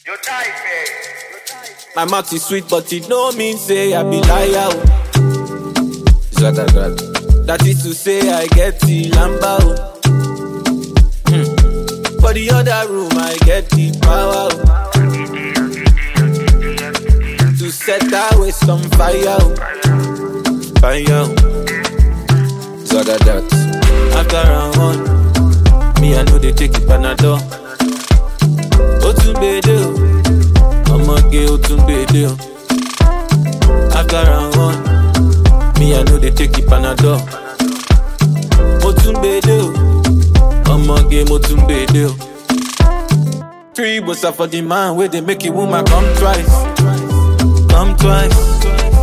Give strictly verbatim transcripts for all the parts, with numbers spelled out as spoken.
Your type, eh? My mouth is sweet, but it no mean say I be liar. Oh. Zagadat. That is to say I get the lamba. Oh. Hmm. For the other room I get the power. Oh. To set that waste on fire. Oh. Fire. Oh. Zagadat. After round one, me I know they take it Panadol. Otunbede. I'ma get Otunbede. After round one, me I know they take it Panadol. Otunbede. I'ma get Otunbede. Three bossa for the man where they make a woman come twice. Come twice.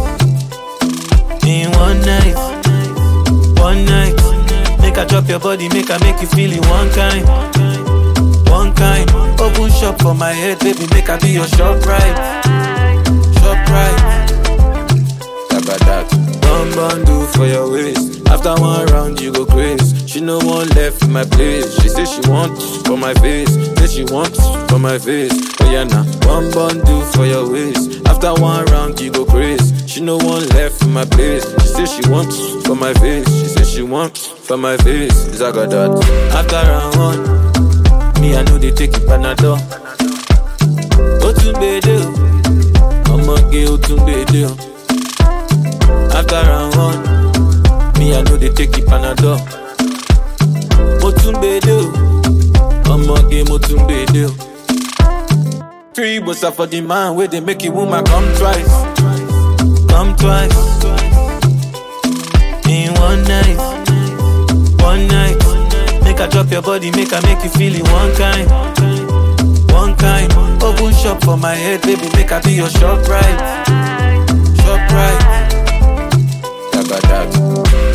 In one night. One night. Make her drop your body, make her make you feel it one kind. One kind. Open shop for my head, baby, make her be your shop right. Shop right. About that. One bundle for your waist. After one round, you go crazy. She no one left in my place. She say she wants for my face. Say she wants for my face. Oh yeah, nah. One bundle for your waist. After one round, you go crazy. She no one left in my place. She say she wants for my face. She say she wants for my face. Zagadat. After round one, me I know they take it Panadol. Otunbede. I'ma get Otunbede. After round one, me I know they take it Panadol. Otunbede. I'ma get Otunbede. Three bossa for the man where they make a woman come twice. Come twice. In one night. One night. Make her drop your body, make her make you feel it one kind. One kind. Open shop for my head, baby, make her be your shop right. Shop right. Got that.